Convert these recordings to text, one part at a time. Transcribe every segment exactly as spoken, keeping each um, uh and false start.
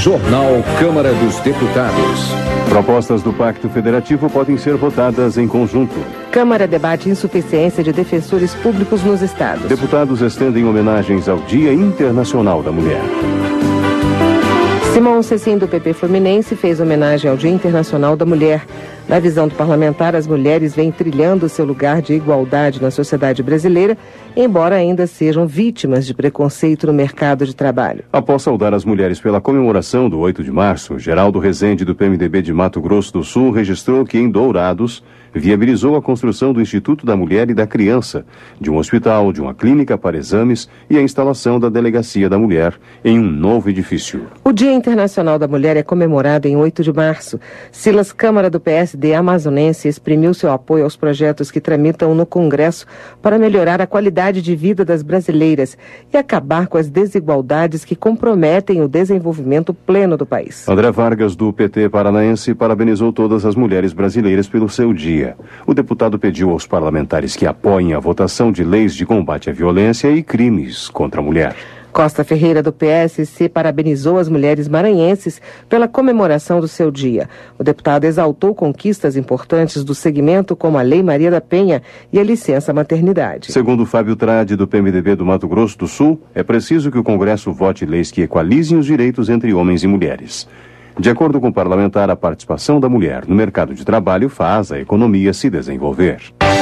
Jornal Câmara dos Deputados. Propostas do Pacto Federativo podem ser votadas em conjunto. Câmara debate insuficiência de defensores públicos nos estados. Deputados estendem homenagens ao Dia Internacional da Mulher. Simão Cecim, do P P Fluminense, fez homenagem ao Dia Internacional da Mulher. Na visão do parlamentar, as mulheres vêm trilhando seu lugar de igualdade na sociedade brasileira, embora ainda sejam vítimas de preconceito no mercado de trabalho. Após saudar as mulheres pela comemoração do oito de março, Geraldo Rezende, do P M D B de Mato Grosso do Sul, registrou que em Dourados viabilizou a construção do Instituto da Mulher e da Criança, de um hospital, de uma clínica para exames e a instalação da Delegacia da Mulher em um novo edifício. O Dia Internacional da Mulher é comemorado em oito de março. Silas Câmara, do P S D amazonense, exprimiu seu apoio aos projetos que tramitam no Congresso para melhorar a qualidade de vida das brasileiras e acabar com as desigualdades que comprometem o desenvolvimento pleno do país. André Vargas, do P T paranaense, parabenizou todas as mulheres brasileiras pelo seu dia. O deputado pediu aos parlamentares que apoiem a votação de leis de combate à violência e crimes contra a mulher. Costa Ferreira, do P S C, parabenizou as mulheres maranhenses pela comemoração do seu dia. O deputado exaltou conquistas importantes do segmento, como a Lei Maria da Penha e a licença maternidade. Segundo Fábio Trade, do P M D B do Mato Grosso do Sul, é preciso que o Congresso vote leis que equalizem os direitos entre homens e mulheres. De acordo com o parlamentar, a participação da mulher no mercado de trabalho faz a economia se desenvolver.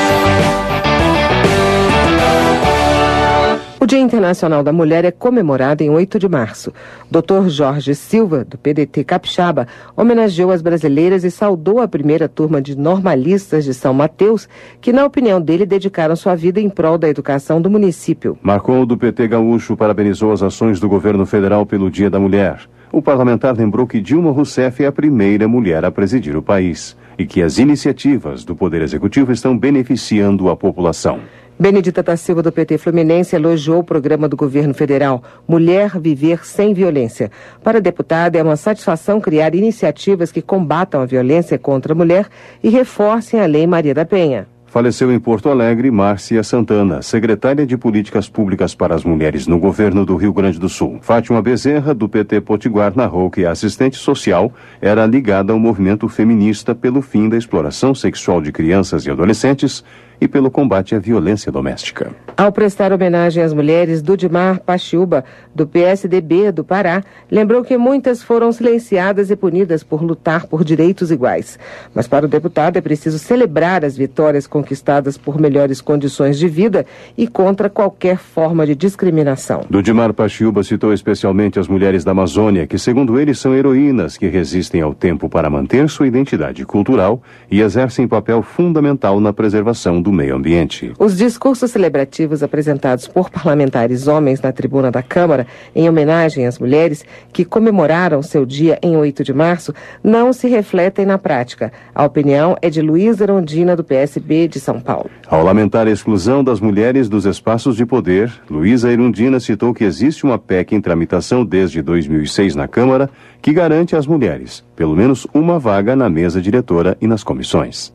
O Dia Internacional da Mulher é comemorado em oito de março. doutor Jorge Silva, do P D T Capixaba, homenageou as brasileiras e saudou a primeira turma de normalistas de São Mateus, que, na opinião dele, dedicaram sua vida em prol da educação do município. Marcon, do P T Gaúcho, parabenizou as ações do governo federal pelo Dia da Mulher. O parlamentar lembrou que Dilma Rousseff é a primeira mulher a presidir o país e que as iniciativas do Poder Executivo estão beneficiando a população. Benedita da Silva, do P T Fluminense, elogiou o programa do governo federal Mulher Viver Sem Violência. Para a deputada, é uma satisfação criar iniciativas que combatam a violência contra a mulher e reforcem a Lei Maria da Penha. Faleceu em Porto Alegre Márcia Santana, secretária de Políticas Públicas para as Mulheres no governo do Rio Grande do Sul. Fátima Bezerra, do P T Potiguar, narrou que a assistente social era ligada ao movimento feminista pelo fim da exploração sexual de crianças e adolescentes e pelo combate à violência doméstica. Ao prestar homenagem às mulheres, Dudimar Paxiúba, do P S D B do Pará, lembrou que muitas foram silenciadas e punidas por lutar por direitos iguais. Mas para o deputado é preciso celebrar as vitórias conquistadas por melhores condições de vida e contra qualquer forma de discriminação. Dudimar Paxiúba citou especialmente as mulheres da Amazônia, que segundo ele são heroínas que resistem ao tempo para manter sua identidade cultural e exercem papel fundamental na preservação do do meio ambiente. Os discursos celebrativos apresentados por parlamentares homens na tribuna da Câmara, em homenagem às mulheres que comemoraram seu dia em oito de março, não se refletem na prática. A opinião é de Luísa Erundina, do P S B de São Paulo. Ao lamentar a exclusão das mulheres dos espaços de poder, Luísa Erundina citou que existe uma P E C em tramitação desde dois mil e seis na Câmara que garante às mulheres pelo menos uma vaga na mesa diretora e nas comissões.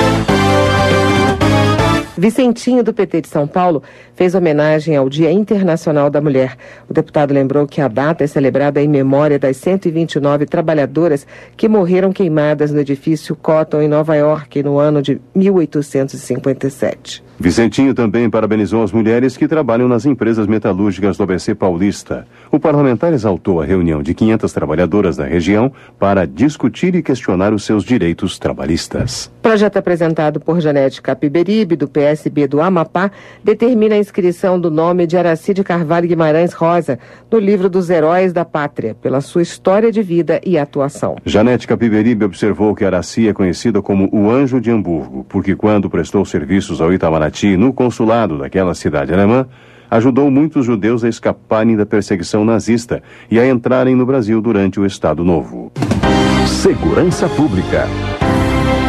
Vicentinho, do P T de São Paulo, fez homenagem ao Dia Internacional da Mulher. O deputado lembrou que a data é celebrada em memória das cento e vinte e nove trabalhadoras que morreram queimadas no edifício Cotton, em Nova York, no ano de mil oitocentos e cinquenta e sete. Vicentinho também parabenizou as mulheres que trabalham nas empresas metalúrgicas do A B C Paulista. O parlamentar exaltou a reunião de quinhentas trabalhadoras da região para discutir e questionar os seus direitos trabalhistas. Projeto apresentado por Janete Capiberibe, do P S B do Amapá, determina a inscrição do nome de Aracide Carvalho Guimarães Rosa no livro dos Heróis da Pátria, pela sua história de vida e atuação. Janete Capiberibe observou que Araci é conhecida como o Anjo de Hamburgo, porque quando prestou serviços ao Itamaraty no consulado daquela cidade alemã, ajudou muitos judeus a escaparem da perseguição nazista e a entrarem no Brasil durante o Estado Novo. Segurança Pública.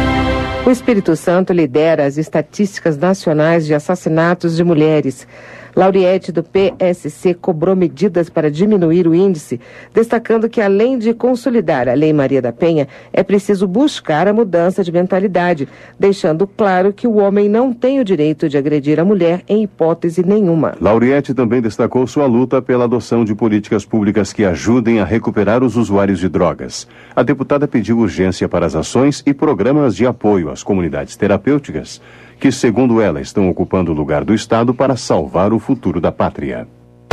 O Espírito Santo lidera as estatísticas nacionais de assassinatos de mulheres. Lauriette, do P S C, cobrou medidas para diminuir o índice, destacando que, além de consolidar a Lei Maria da Penha, é preciso buscar a mudança de mentalidade, deixando claro que o homem não tem o direito de agredir a mulher em hipótese nenhuma. Lauriette também destacou sua luta pela adoção de políticas públicas que ajudem a recuperar os usuários de drogas. A deputada pediu urgência para as ações e programas de apoio às comunidades terapêuticas, que, segundo ela, estão ocupando o lugar do Estado para salvar o futuro da pátria.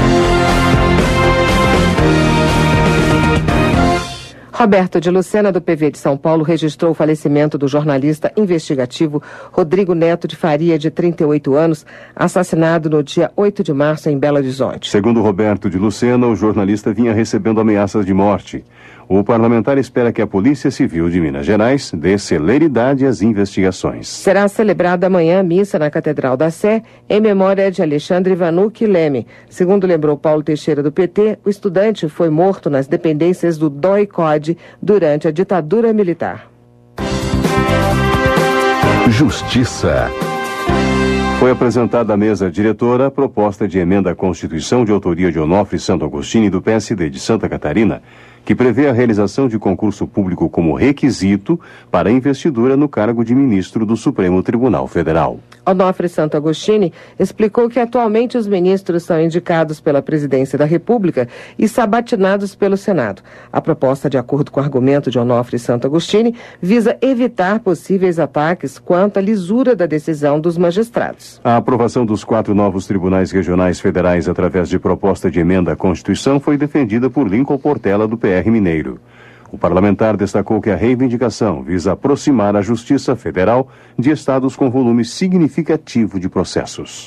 Roberto de Lucena, do P V de São Paulo, registrou o falecimento do jornalista investigativo Rodrigo Neto de Faria, de trinta e oito anos, assassinado no dia oito de março em Belo Horizonte. Segundo Roberto de Lucena, o jornalista vinha recebendo ameaças de morte. O parlamentar espera que a Polícia Civil de Minas Gerais dê celeridade às investigações. Será celebrada amanhã a missa na Catedral da Sé, em memória de Alexandre Vanucci Leme. Segundo lembrou Paulo Teixeira, do P T, o estudante foi morto nas dependências do D O I C O D durante a ditadura militar. Justiça. Foi apresentada à mesa diretora a proposta de emenda à Constituição de autoria de Onofre Santo Agostini, do P S D de Santa Catarina, que prevê a realização de concurso público como requisito para a investidura no cargo de ministro do Supremo Tribunal Federal. Onofre Santo Agostini explicou que atualmente os ministros são indicados pela Presidência da República e sabatinados pelo Senado. A proposta, de acordo com o argumento de Onofre Santo Agostini, visa evitar possíveis ataques quanto à lisura da decisão dos magistrados. A aprovação dos quatro novos tribunais regionais federais através de proposta de emenda à Constituição foi defendida por Lincoln Portela, do P R Mineiro. O parlamentar destacou que a reivindicação visa aproximar a Justiça Federal de estados com volume significativo de processos.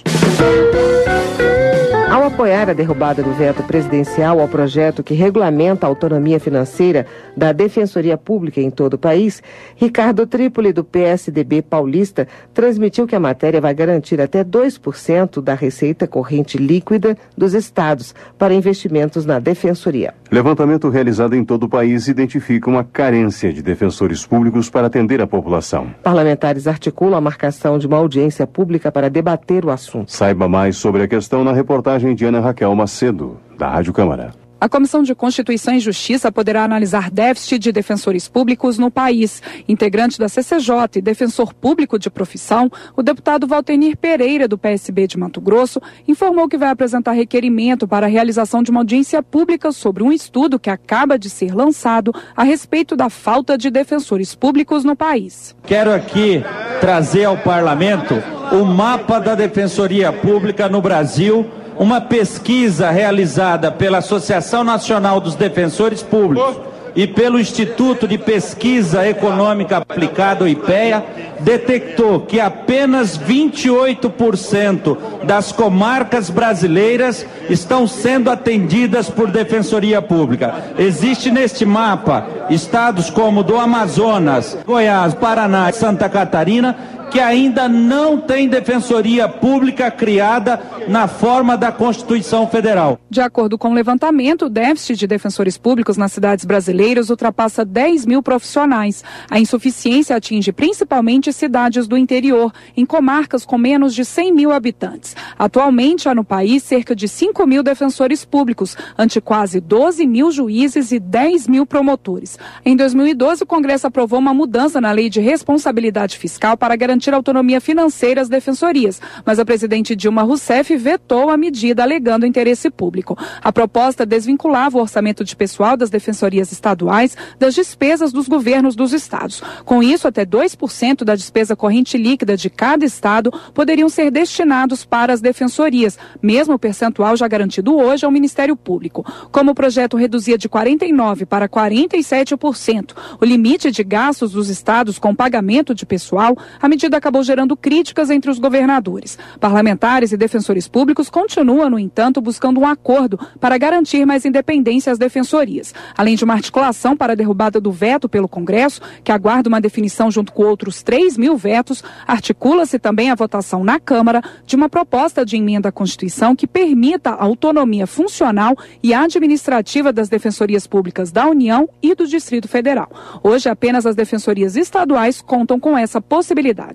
Ao apoiar a derrubada do veto presidencial ao projeto que regulamenta a autonomia financeira da Defensoria Pública em todo o país, Ricardo Trípoli, do P S D B paulista, transmitiu que a matéria vai garantir até dois por cento da receita corrente líquida dos estados para investimentos na Defensoria. Levantamento realizado em todo o país identifica uma carência de defensores públicos para atender a população. Parlamentares articulam a marcação de uma audiência pública para debater o assunto. Saiba mais sobre a questão na reportagem de Ana Raquel Macedo, da Rádio Câmara. A Comissão de Constituição e Justiça poderá analisar déficit de defensores públicos no país. Integrante da C C J e defensor público de profissão, o deputado Valtenir Pereira, do P S B de Mato Grosso, informou que vai apresentar requerimento para a realização de uma audiência pública sobre um estudo que acaba de ser lançado a respeito da falta de defensores públicos no país. Quero aqui trazer ao parlamento o mapa da Defensoria Pública no Brasil, uma pesquisa realizada pela Associação Nacional dos Defensores Públicos e pelo Instituto de Pesquisa Econômica Aplicada, o I P E A, detectou que apenas vinte e oito por cento das comarcas brasileiras estão sendo atendidas por Defensoria Pública. Existe neste mapa estados como do Amazonas, Goiás, Paraná e Santa Catarina, que ainda não tem defensoria pública criada na forma da Constituição Federal. De acordo com o levantamento, o déficit de defensores públicos nas cidades brasileiras ultrapassa dez mil profissionais. A insuficiência atinge principalmente cidades do interior, em comarcas com menos de cem mil habitantes. Atualmente, há no país cerca de cinco mil defensores públicos, ante quase doze mil juízes e dez mil promotores. Em dois mil e doze, o Congresso aprovou uma mudança na Lei de Responsabilidade Fiscal para garantir a autonomia financeira às defensorias, mas a presidente Dilma Rousseff vetou a medida alegando interesse público. A proposta desvinculava o orçamento de pessoal das defensorias estaduais das despesas dos governos dos estados. Com isso, até dois por cento da despesa corrente líquida de cada estado poderiam ser destinados para as defensorias, mesmo o percentual já garantido hoje ao Ministério Público. Como o projeto reduzia de quarenta e nove por cento para quarenta e sete por cento o limite de gastos dos estados com pagamento de pessoal, a medida acabou gerando críticas entre os governadores. Parlamentares e defensores públicos continuam, no entanto, buscando um acordo para garantir mais independência às defensorias. Além de uma articulação para a derrubada do veto pelo Congresso, que aguarda uma definição junto com outros três mil vetos, articula-se também a votação na Câmara de uma proposta de emenda à Constituição que permita a autonomia funcional e administrativa das defensorias públicas da União e do Distrito Federal. Hoje, apenas as defensorias estaduais contam com essa possibilidade.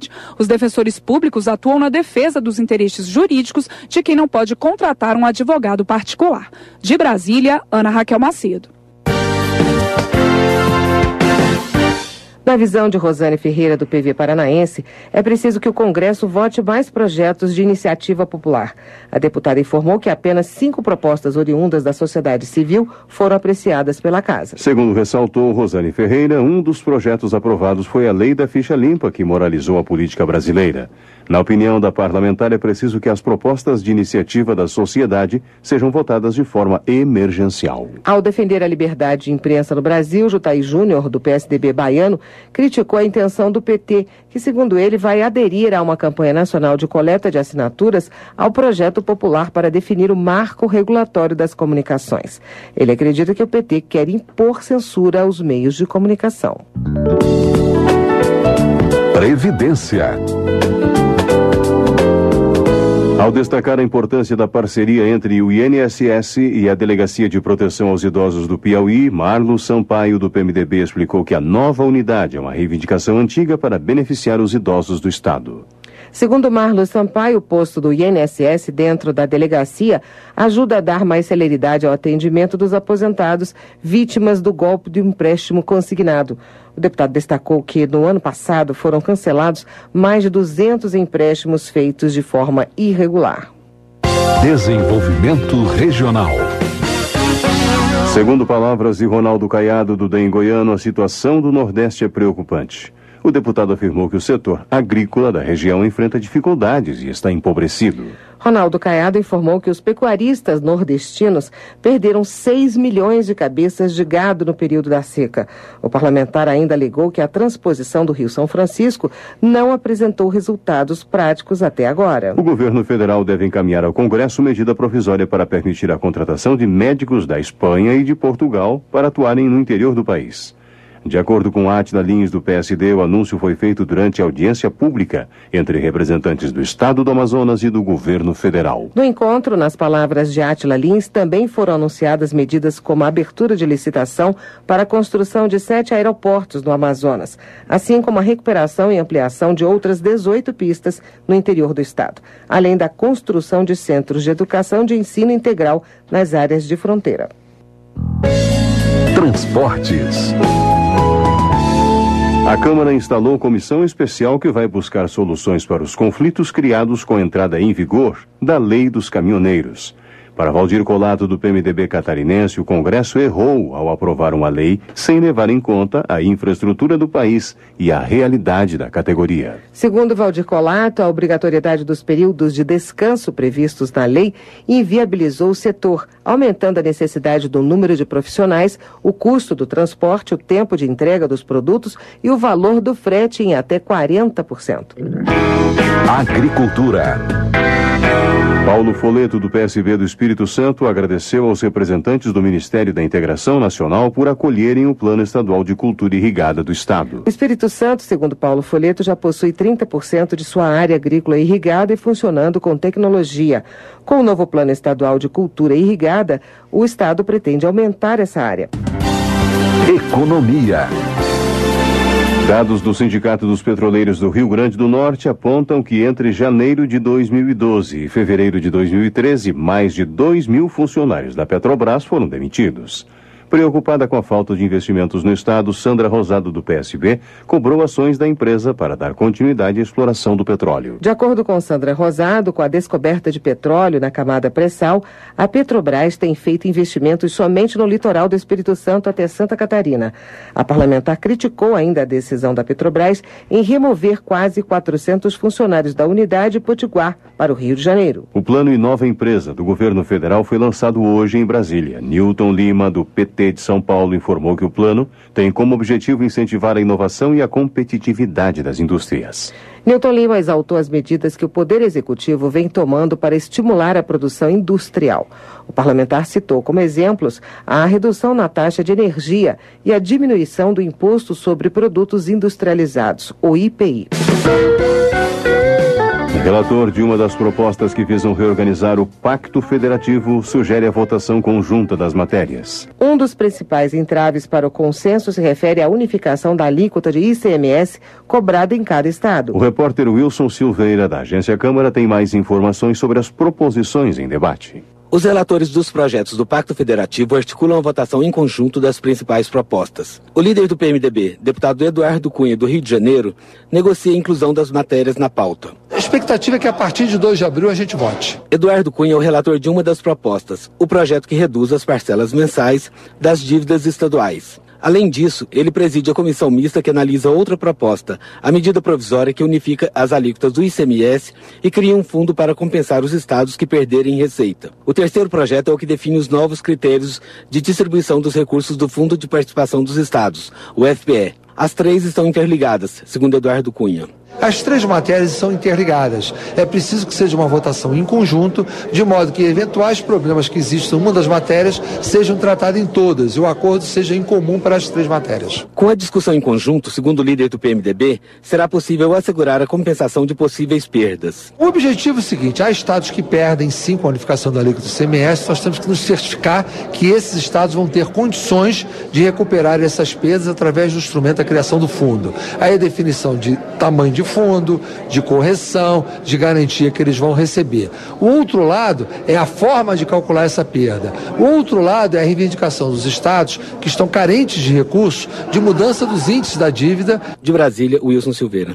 sociedade. Os defensores públicos atuam na defesa dos interesses jurídicos de quem não pode contratar um advogado particular. De Brasília, Ana Raquel Macedo. Na visão de Rosane Ferreira, do P V Paranaense, é preciso que o Congresso vote mais projetos de iniciativa popular. A deputada informou que apenas cinco propostas oriundas da sociedade civil foram apreciadas pela Casa. Segundo ressaltou Rosane Ferreira, um dos projetos aprovados foi a Lei da Ficha Limpa, que moralizou a política brasileira. Na opinião da parlamentar, é preciso que as propostas de iniciativa da sociedade sejam votadas de forma emergencial. Ao defender a liberdade de imprensa no Brasil, Jutaí Júnior, do P S D B baiano, criticou a intenção do P T, que, segundo ele, vai aderir a uma campanha nacional de coleta de assinaturas ao projeto popular para definir o marco regulatório das comunicações. Ele acredita que o P T quer impor censura aos meios de comunicação. Previdência. Ao destacar a importância da parceria entre o I N S S e a Delegacia de Proteção aos Idosos do Piauí, Marlo Sampaio, do P M D B, explicou que a nova unidade é uma reivindicação antiga para beneficiar os idosos do Estado. Segundo Marlo Sampaio, o posto do I N S S dentro da delegacia ajuda a dar mais celeridade ao atendimento dos aposentados vítimas do golpe do empréstimo consignado. O deputado destacou que no ano passado foram cancelados mais de duzentos empréstimos feitos de forma irregular. Desenvolvimento regional. Segundo palavras de Ronaldo Caiado, do D E M Goiano, a situação do Nordeste é preocupante. O deputado afirmou que o setor agrícola da região enfrenta dificuldades e está empobrecido. Ronaldo Caiado informou que os pecuaristas nordestinos perderam seis milhões de cabeças de gado no período da seca. O parlamentar ainda alegou que a transposição do Rio São Francisco não apresentou resultados práticos até agora. O governo federal deve encaminhar ao Congresso medida provisória para permitir a contratação de médicos da Espanha e de Portugal para atuarem no interior do país. De acordo com Átila Lins, do P S D, o anúncio foi feito durante audiência pública entre representantes do Estado do Amazonas e do governo federal. No encontro, nas palavras de Átila Lins, também foram anunciadas medidas como a abertura de licitação para a construção de sete aeroportos no Amazonas, assim como a recuperação e ampliação de outras dezoito pistas no interior do Estado, além da construção de centros de educação de ensino integral nas áreas de fronteira. Transportes. A Câmara instalou comissão especial que vai buscar soluções para os conflitos criados com a entrada em vigor da Lei dos Caminhoneiros. Para Valdir Colato, do P M D B catarinense, o Congresso errou ao aprovar uma lei sem levar em conta a infraestrutura do país e a realidade da categoria. Segundo Valdir Colato, a obrigatoriedade dos períodos de descanso previstos na lei inviabilizou o setor, aumentando a necessidade do número de profissionais, o custo do transporte, o tempo de entrega dos produtos e o valor do frete em até quarenta por cento. Agricultura. Paulo Foleto, do P S B do Espírito Santo, agradeceu aos representantes do Ministério da Integração Nacional por acolherem o Plano Estadual de Cultura Irrigada do Estado. O Espírito Santo, segundo Paulo Foleto, já possui trinta por cento de sua área agrícola irrigada e funcionando com tecnologia. Com o novo Plano Estadual de Cultura Irrigada, o Estado pretende aumentar essa área. Economia. Dados do Sindicato dos Petroleiros do Rio Grande do Norte apontam que entre janeiro de dois mil e doze e fevereiro de dois mil e treze, mais de dois mil funcionários da Petrobras foram demitidos. Preocupada com a falta de investimentos no Estado, Sandra Rosado, do P S B, cobrou ações da empresa para dar continuidade à exploração do petróleo. De acordo com Sandra Rosado, com a descoberta de petróleo na camada pré-sal, a Petrobras tem feito investimentos somente no litoral do Espírito Santo até Santa Catarina. A parlamentar criticou ainda a decisão da Petrobras em remover quase quatrocentos funcionários da unidade Potiguar para o Rio de Janeiro. O plano Inova Empresa do governo federal foi lançado hoje em Brasília. Newton Lima, do P T de São Paulo, informou que o plano tem como objetivo incentivar a inovação e a competitividade das indústrias. Newton Lima exaltou as medidas que o Poder Executivo vem tomando para estimular a produção industrial. O parlamentar citou como exemplos a redução na taxa de energia e a diminuição do Imposto sobre Produtos Industrializados, o I P I. O relator de uma das propostas que visam reorganizar o Pacto Federativo sugere a votação conjunta das matérias. Um dos principais entraves para o consenso se refere à unificação da alíquota de I C M S cobrada em cada estado. O repórter Wilson Silveira, da Agência Câmara, tem mais informações sobre as proposições em debate. Os relatores dos projetos do Pacto Federativo articulam a votação em conjunto das principais propostas. O líder do P M D B, deputado Eduardo Cunha, do Rio de Janeiro, negocia a inclusão das matérias na pauta. A expectativa é que a partir de dois de abril a gente vote. Eduardo Cunha é o relator de uma das propostas, o projeto que reduz as parcelas mensais das dívidas estaduais. Além disso, ele preside a comissão mista que analisa outra proposta, a medida provisória que unifica as alíquotas do I C M S e cria um fundo para compensar os estados que perderem receita. O terceiro projeto é o que define os novos critérios de distribuição dos recursos do Fundo de Participação dos Estados, o F P E. As três estão interligadas, segundo Eduardo Cunha. As três matérias são interligadas. É preciso que seja uma votação em conjunto, de modo que eventuais problemas que existam em uma das matérias sejam tratados em todas e o acordo seja em comum para as três matérias. Com a discussão em conjunto, segundo o líder do P M D B, será possível assegurar a compensação de possíveis perdas. O objetivo é o seguinte: há estados que perdem sim com a unificação da alíquota do I C M S, nós temos que nos certificar que esses estados vão ter condições de recuperar essas perdas através do instrumento da criação do fundo. Aí a definição de tamanho de fundo, de correção, de garantia que eles vão receber. O outro lado é a forma de calcular essa perda. O outro lado é a reivindicação dos estados que estão carentes de recursos de mudança dos índices da dívida. De Brasília, Wilson Silveira.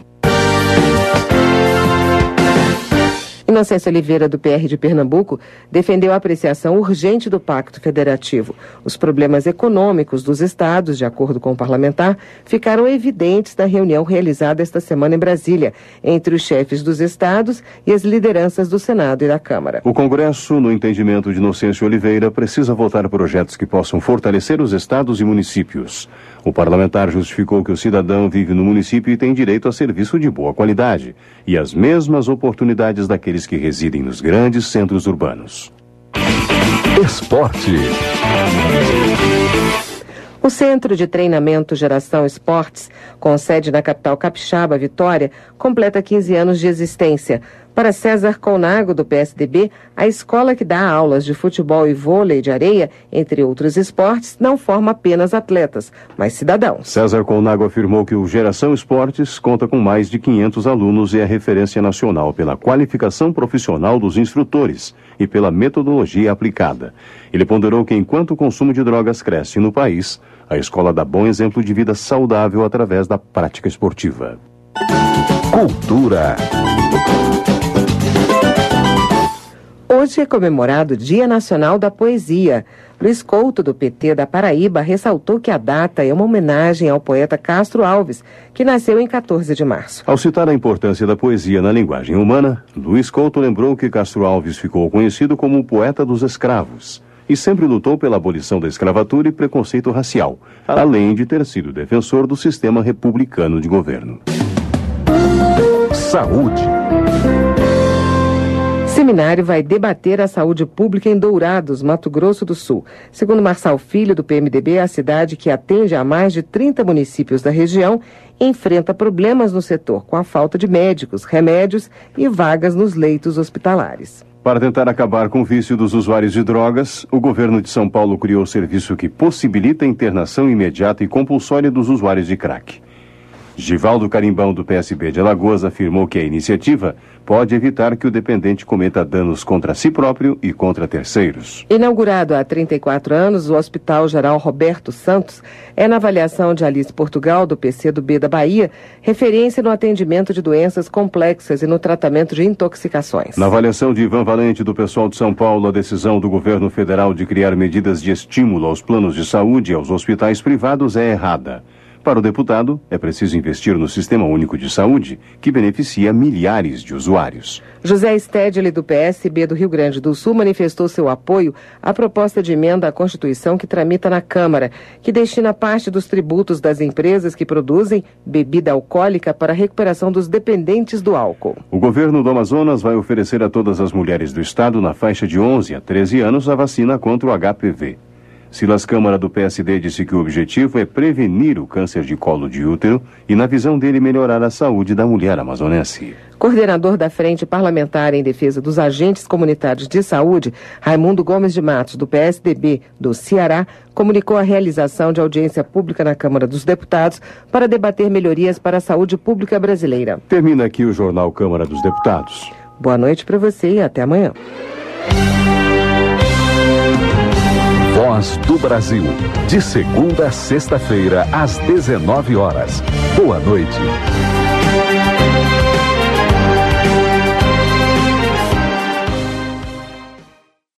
Inocêncio Oliveira, do P R de Pernambuco, defendeu a apreciação urgente do Pacto Federativo. Os problemas econômicos dos estados, de acordo com o parlamentar, ficaram evidentes na reunião realizada esta semana em Brasília, entre os chefes dos estados e as lideranças do Senado e da Câmara. O Congresso, no entendimento de Inocêncio Oliveira, precisa votar projetos que possam fortalecer os estados e municípios. O parlamentar justificou que o cidadão vive no município e tem direito a serviço de boa qualidade e as mesmas oportunidades daqueles que residem nos grandes centros urbanos. Esporte. O Centro de Treinamento Geração Esportes, com sede na capital capixaba, Vitória, completa quinze anos de existência. Para César Colnago, do P S D B, a escola que dá aulas de futebol e vôlei de areia, entre outros esportes, não forma apenas atletas, mas cidadãos. César Colnago afirmou que o Geração Esportes conta com mais de quinhentos alunos e é referência nacional pela qualificação profissional dos instrutores e pela metodologia aplicada. Ele ponderou que enquanto o consumo de drogas cresce no país, a escola dá bom exemplo de vida saudável através da prática esportiva. Cultura. Hoje é comemorado o Dia Nacional da Poesia. Luiz Couto, do P T da Paraíba, ressaltou que a data é uma homenagem ao poeta Castro Alves, que nasceu em quatorze de março. Ao citar a importância da poesia na linguagem humana, Luiz Couto lembrou que Castro Alves ficou conhecido como o poeta dos escravos e sempre lutou pela abolição da escravatura e preconceito racial, além de ter sido defensor do sistema republicano de governo. Saúde. Seminário vai debater a saúde pública em Dourados, Mato Grosso do Sul. Segundo Marçal Filho, do P M D B, a cidade, que atende a mais de trinta municípios da região, enfrenta problemas no setor, com a falta de médicos, remédios e vagas nos leitos hospitalares. Para tentar acabar com o vício dos usuários de drogas, o governo de São Paulo criou o serviço que possibilita a internação imediata e compulsória dos usuários de crack. Givaldo Carimbão, do P S B de Alagoas, afirmou que a iniciativa pode evitar que o dependente cometa danos contra si próprio e contra terceiros. Inaugurado há trinta e quatro anos, o Hospital Geral Roberto Santos é, na avaliação de Alice Portugal, do P C do B da Bahia, referência no atendimento de doenças complexas e no tratamento de intoxicações. Na avaliação de Ivan Valente, do pessoal de São Paulo, a decisão do governo federal de criar medidas de estímulo aos planos de saúde e aos hospitais privados é errada. Para o deputado, é preciso investir no Sistema Único de Saúde, que beneficia milhares de usuários. José Stedley, do P S B do Rio Grande do Sul, manifestou seu apoio à proposta de emenda à Constituição que tramita na Câmara, que destina parte dos tributos das empresas que produzem bebida alcoólica para a recuperação dos dependentes do álcool. O governo do Amazonas vai oferecer a todas as mulheres do estado, na faixa de onze a treze anos, a vacina contra o H P V. Silas Câmara, do P S D, disse que o objetivo é prevenir o câncer de colo de útero e, na visão dele, melhorar a saúde da mulher amazonense. Coordenador da Frente Parlamentar em Defesa dos Agentes Comunitários de Saúde, Raimundo Gomes de Matos, do P S D B do Ceará, comunicou a realização de audiência pública na Câmara dos Deputados para debater melhorias para a saúde pública brasileira. Termina aqui o Jornal Câmara dos Deputados. Boa noite para você e até amanhã. Voz do Brasil, de segunda a sexta-feira, às dezenove horas. Boa noite.